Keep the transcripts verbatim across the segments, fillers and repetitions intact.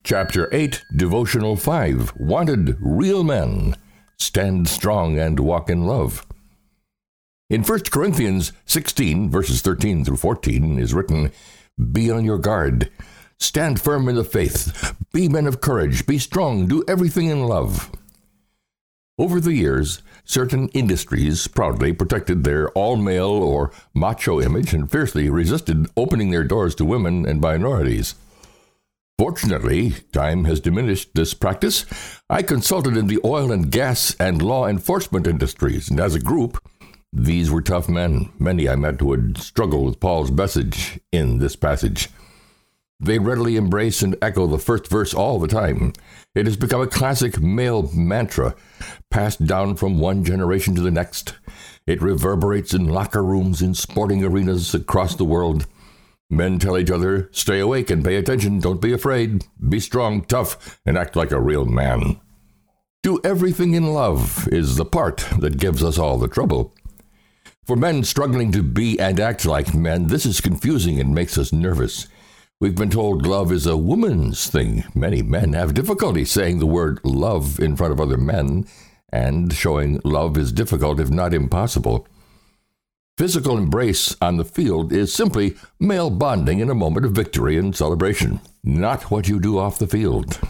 Chapter eight, Devotional five, Wanted Real Men. Stand strong and walk in love. In First Corinthians sixteen, verses thirteen through fourteen, is written, Be on your guard. Stand firm in the faith. Be men of courage. Be strong. Do everything in love. Over the years, certain industries proudly protected their all-male or macho image and fiercely resisted opening their doors to women and minorities. Fortunately, time has diminished this practice. I consulted in the oil and gas and law enforcement industries, and as a group, these were tough men. Many I met would struggle with Paul's message in this passage. They readily embrace and echo the first verse all the time. It has become a classic male mantra, passed down from one generation to the next. It reverberates in locker rooms, in sporting arenas across the world. Men tell each other, stay awake and pay attention, don't be afraid, be strong, tough, and act like a real man. Do everything in love is the part that gives us all the trouble. For men struggling to be and act like men, this is confusing and makes us nervous. We've been told love is a woman's thing. Many men have difficulty saying the word love in front of other men, and showing love is difficult if not impossible. Physical embrace on the field is simply male bonding in a moment of victory and celebration, not what you do off the field.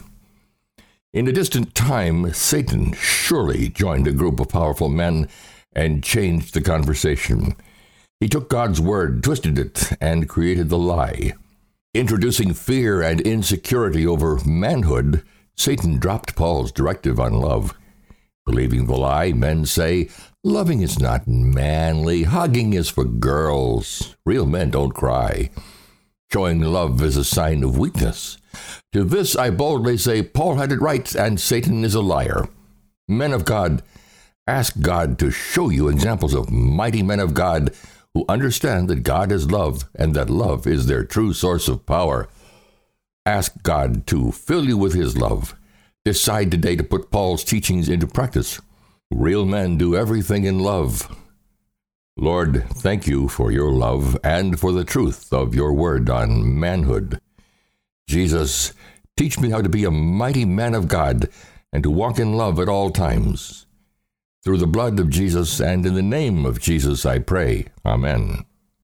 In a distant time, Satan surely joined a group of powerful men and changed the conversation. He took God's word, twisted it, and created the lie. Introducing fear and insecurity over manhood, Satan dropped Paul's directive on love. Believing the lie, men say, loving is not manly, hugging is for girls. Real men don't cry. Showing love is a sign of weakness. To this I boldly say, Paul had it right, and Satan is a liar. Men of God, ask God to show you examples of mighty men of God who understand that God is love and that love is their true source of power. Ask God to fill you with his love. Decide today to put Paul's teachings into practice. Real men do everything in love. Lord, thank you for your love and for the truth of your word on manhood. Jesus, teach me how to be a mighty man of God and to walk in love at all times. Through the blood of Jesus and in the name of Jesus I pray. Amen.